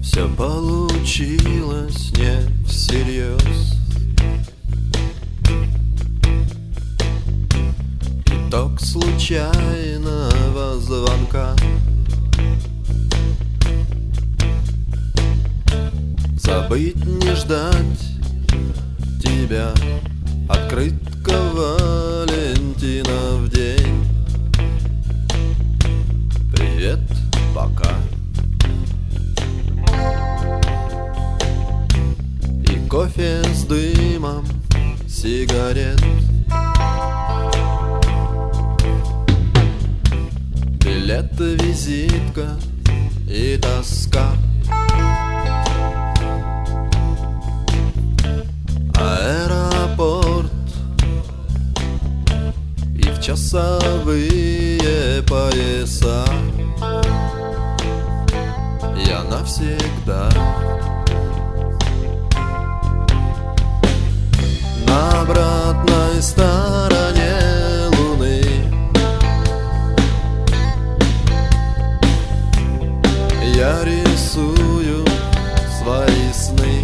Все получилось не всерьез. Итог случайного звонка. Забыть не ждать тебя. Открытка Валентина в день. Привет, пока. И кофе с дымом сигарет. Билет, визитка и тоска. Аэропорт и в часовые пояса я навсегда. На обратной стороне луны я рисую свои сны.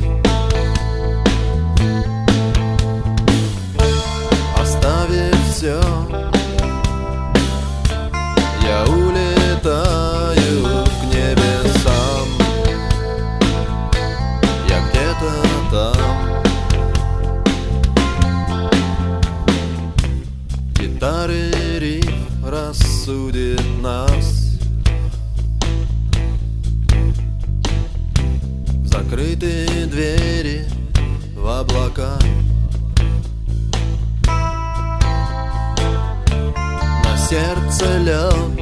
Оставив все, я улетаю к небесам. Я где-то там. Гитары риф рассудит нас. Закрытые двери в облака. На сердце лед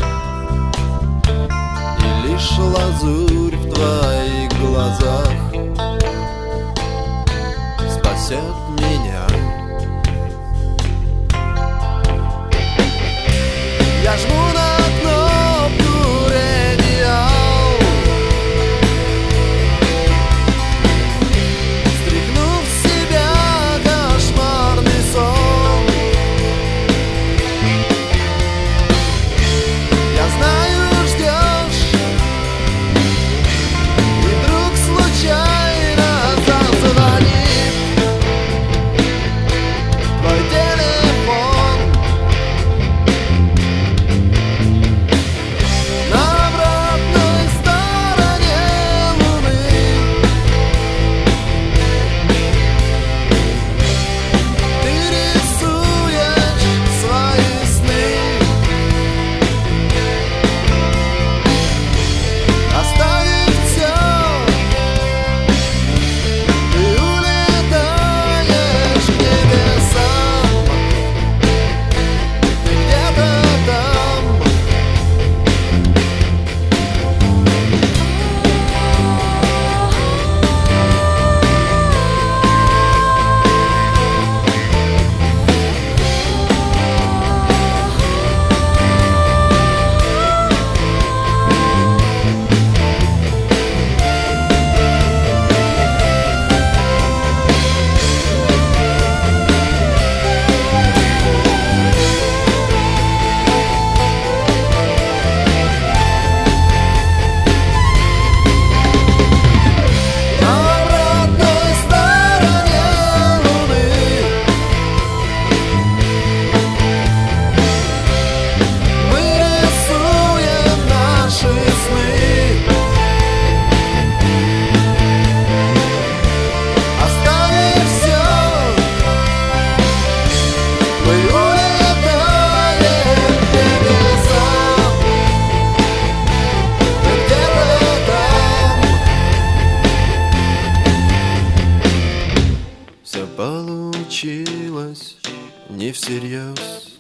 и лишь лазурь в твоих глазах спасет меня. Я жму на кнопку радиал, стряхнув с себя кошмарный сон. Я знаю, ждешь, и вдруг случайно зазвонит твой телефон. На обратной стороне луны ты рисуешь свои сны. Оставив все, ты улетаешь к небесам. Ты где-то там. На обратной стороне луны мы рисуем наши сны. Оставив все, мы улетаем к небесам. Ты где-то там. Все получилось не всерьез.